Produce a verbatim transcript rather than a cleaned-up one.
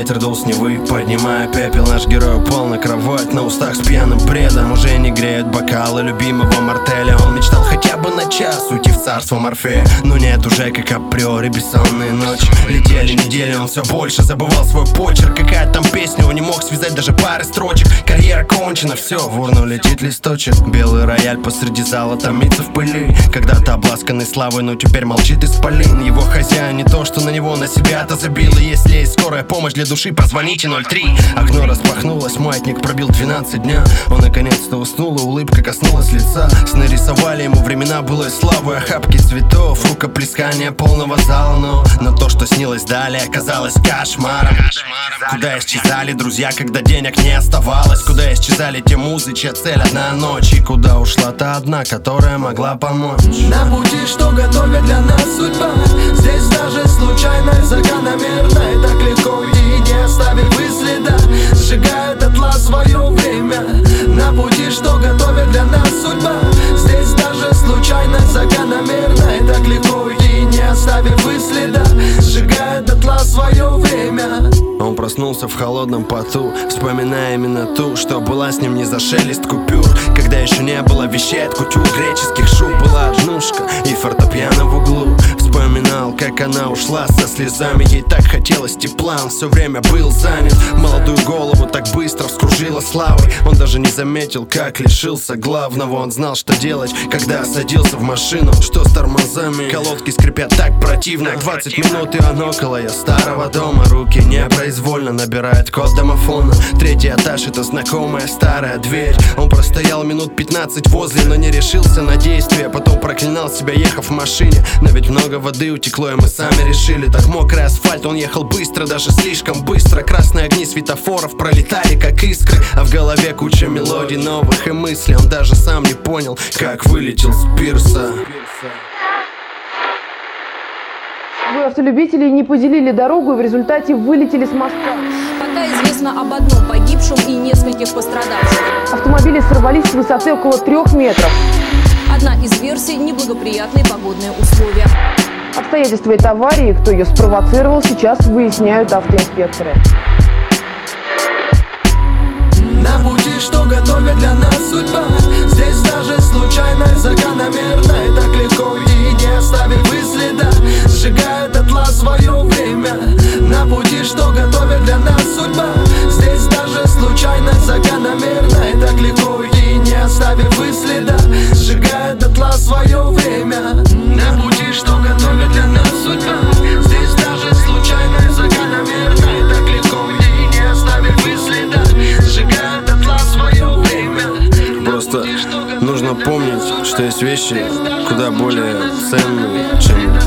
ветер дул с Невы, поднимая пепел. Наш герой упал на кровать, на устах с пьяным бредом. Уже не греют бокалы любимого мартеля. Он мечтал хотя бы на час уйти в царство Морфея, но нет, уже как априори бессонные ночи. Летели недели, он все больше забывал свой почерк. Какая там песня, он не мог связать даже пары строчек. Карьера кончена, все, в урну летит листочек. Белый рояль посреди зала томится в пыли. Когда-то обласканный славой, но теперь молчит исполин. Его хозяин не то, что на него, на себя-то забило. Если есть скорая помощь для души, позвоните ноль три. Окно распахнулось, маятник пробил двенадцать дня. Он наконец-то уснул, и улыбка коснулась лица. Сны рисовали ему времена былой славы, охапки цветов, рукоплескания полного зала. Но, но то, что снилось далее, оказалось кошмаром. Куда исчезали друзья, когда денег не оставалось? Куда исчезали те музы, чья цель одна ночь? И куда ушла та одна, которая могла помочь? На пути, что готовит для нас судьба, здесь даже случайно, закономерно, и так легко уйти, не оставив и следа. Сжигает дотла свое время. На пути, что готовит для нас судьба, здесь даже случайно, закономерно, и так легко уйти, не оставив и следа. Сжигает дотла свое время. Он проснулся в холодном поту, вспоминая именно ту, что была с ним не за шелест купюр. Когда еще не было вещей от кутюр, греческих шуб, была однушка и фортепиано в углу. Вспоминал, как она ушла со слезами, ей так хотелось тепла, он все время был занят. Молодую голову так быстро вскружила славой. Он даже не заметил, как лишился главного. Он знал, что делать, когда садился в машину. Что с тормозами, колодки скрипят так противно. Двадцать минут и он около ее старого дома. Руки непроизвольно набирают код домофона. Третий этаж, это знакомая старая дверь. Он простоял минут пятнадцать возле, но не решился на действие. Потом проклинал себя, ехав в машине. Но ведь много воды утекло, и мы сами решили. Так мокрый асфальт, он ехал быстро, даже слишком быстро. Красные огни светофоров пролетали как искры, а в голове куча мелодий новых и мыслей. Он даже сам не понял, как вылетел с пирса. Двое автолюбителей не поделили дорогу и в результате вылетели с моста. Пока известно об одном погибшем и нескольких пострадавших. Автомобили сорвались с высоты около трех метров. Одна из версий – неблагоприятные погодные условия. Обстоятельства этой аварии и кто ее спровоцировал, сейчас выясняют автоинспекторы. На пути, что готовит для нас судьба, здесь даже случайно, закономерно, и так легко уйти, не оставив и следа. Сжигает дотла свое время. На пути, что готовит для нас судьба, здесь даже случайно, закономерно, и так легко уйти, не оставив и следа. Сжигает дотла свое время. На пути, что готовит для нас судьба, здесь даже случайно, закономерно, и так легко уйти, не оставив и следа. Сжигает дотла свое время. Просто нужно помнить, что есть вещи куда более ценные, чем